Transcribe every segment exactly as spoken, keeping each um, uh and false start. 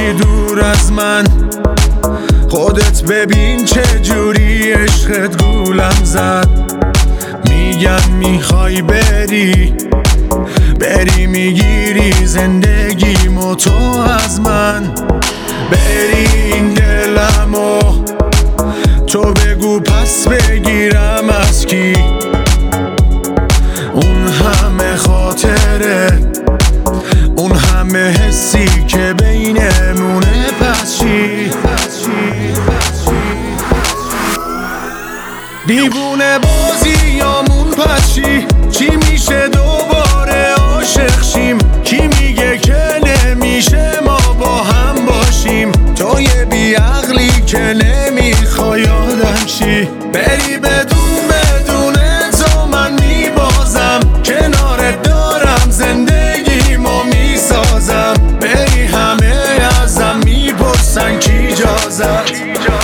باشی دور از من. خودت ببین چه جوری عشقت گولم زد. میگن میخوای بری بری میگیری زندگیمو تو از من. بری این دلمو تو بگو پس بگیرم از کی. اون همه خاطره اون همه حسی که بینمونه پس چی؟ دیوونه بازی یامون پس چی؟ چی میشه دوباره عاشق شیم؟ کی میگه که نمیشه ما با هم باشیم؟ تو یه بیعقلی که نمیخوای یادم چی؟ بری بدون بدون تو من میبازم. کنارت دارم زندگیمو میسازم. بری همه ازم میپرسن کی جازت.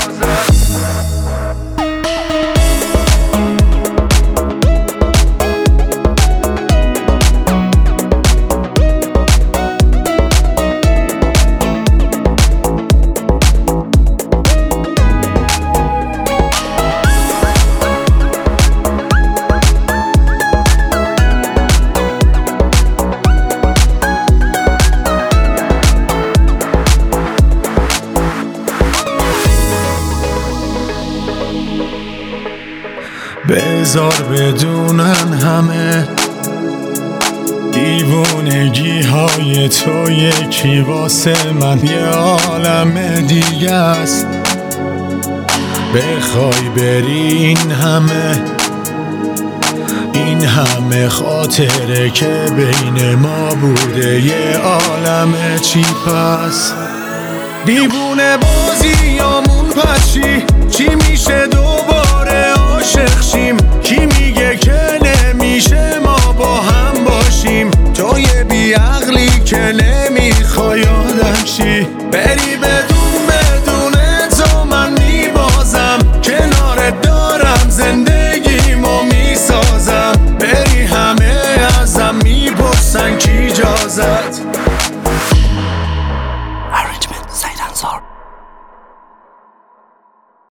بذار بدونن همه دیوونگی های تو یکی واسه من یه عالم دیگه است. بخوای بری این همه این همه خاطره که بین ما بوده یه عالم چی پس؟ دیوونه بازی یامون پس چی؟ چی میشه دوباره عاشق شیم؟ کی میگه که نمیشه ما با هم باشیم؟ تو یه بیعقلی که نمیخوای آدم چی؟ بری بدون بدون تو من میبازم. کنارت دارم زندگیمو میسازم. بری همه ازم میپرسن کی جازت. Arrangement Said Ansar.